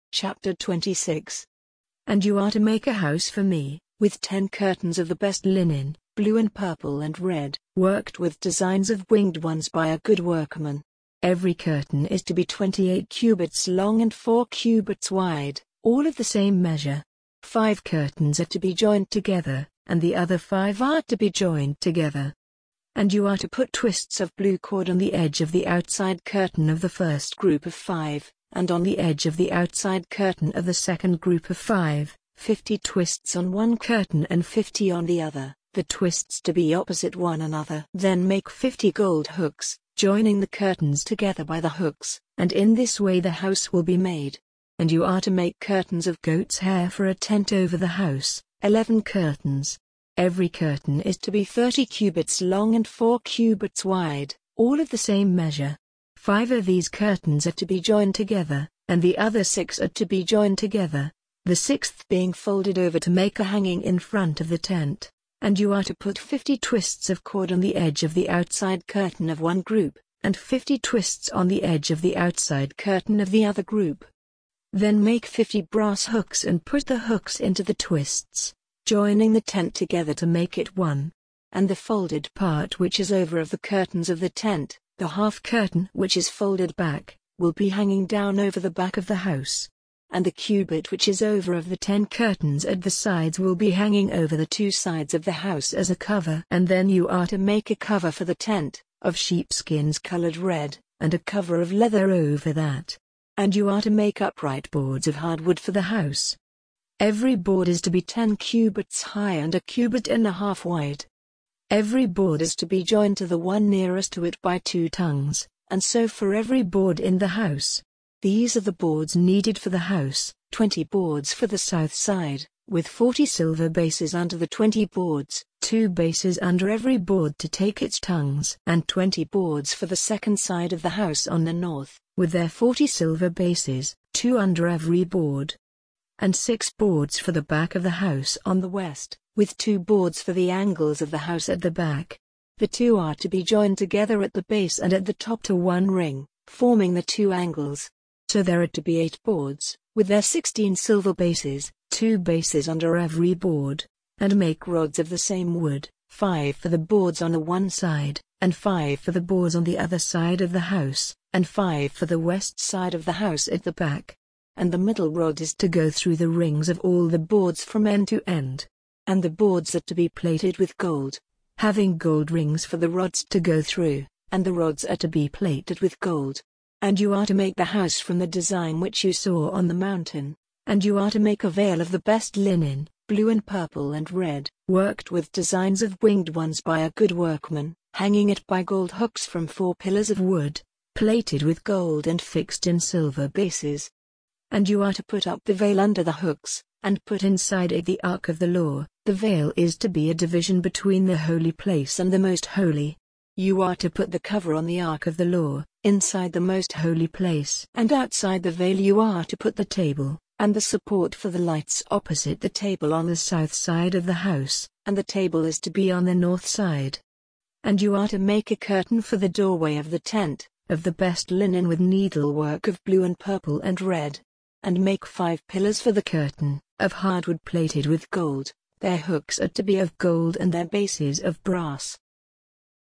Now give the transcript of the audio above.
Chapter 26. And you are to make a house for me, with 10 curtains of the best linen, blue and purple and red, worked with designs of winged ones by a good workman. Every curtain is to be 28 cubits long and 4 cubits wide, all of the same measure. 5 curtains are to be joined together, and the other 5 are to be joined together. And you are to put twists of blue cord on the edge of the outside curtain of the first group of 5, and on the edge of the outside curtain of the second group of 5, 50 twists on one curtain and 50 on the other, the twists to be opposite one another. Then make 50 gold hooks, joining the curtains together by the hooks, and in this way the house will be made. And you are to make curtains of goat's hair for a tent over the house, 11 curtains. Every curtain is to be 30 cubits long and 4 cubits wide, all of the same measure. 5 of these curtains are to be joined together, and the other 6 are to be joined together, the 6th being folded over to make a hanging in front of the tent. And you are to put 50 twists of cord on the edge of the outside curtain of one group, and 50 twists on the edge of the outside curtain of the other group. Then make 50 brass hooks and put the hooks into the twists, joining the tent together to make it one. And the folded part which is over of the curtains of the tent, the half curtain which is folded back, will be hanging down over the back of the house. And the cubit which is over of the 10 curtains at the sides will be hanging over the 2 sides of the house as a cover. And then you are to make a cover for the tent, of sheepskins colored red, and a cover of leather over that. And you are to make upright boards of hardwood for the house. Every board is to be 10 cubits high and a cubit and a half wide. Every board is to be joined to the one nearest to it by 2 tongues, and so for every board in the house. These are the boards needed for the house, 20 boards for the south side, with 40 silver bases under the 20 boards, 2 bases under every board to take its tongues, and 20 boards for the second side of the house on the north, with their 40 silver bases, 2 under every board. And 6 boards for the back of the house on the west, with 2 boards for the angles of the house at the back. The 2 are to be joined together at the base and at the top to one ring, forming the 2 angles. So there are to be 8 boards, with their 16 silver bases, 2 bases under every board, and make rods of the same wood, 5 for the boards on the one side, and 5 for the boards on the other side of the house, and 5 for the west side of the house at the back. And the middle rod is to go through the rings of all the boards from end to end. And the boards are to be plated with gold, having gold rings for the rods to go through, and the rods are to be plated with gold. And you are to make the house from the design which you saw on the mountain. And you are to make a veil of the best linen, blue and purple and red, worked with designs of winged ones by a good workman, hanging it by gold hooks from 4 pillars of wood, plated with gold and fixed in silver bases. And you are to put up the veil under the hooks, and put inside it the ark of the law. The veil is to be a division between the holy place and the most holy. You are to put the cover on the ark of the law, inside the most holy place. And outside the veil you are to put the table, and the support for the lights opposite the table on the south side of the house, and the table is to be on the north side. And you are to make a curtain for the doorway of the tent, of the best linen with needlework of blue and purple and red. And make 5 pillars for the curtain, of hardwood plated with gold, their hooks are to be of gold and their bases of brass.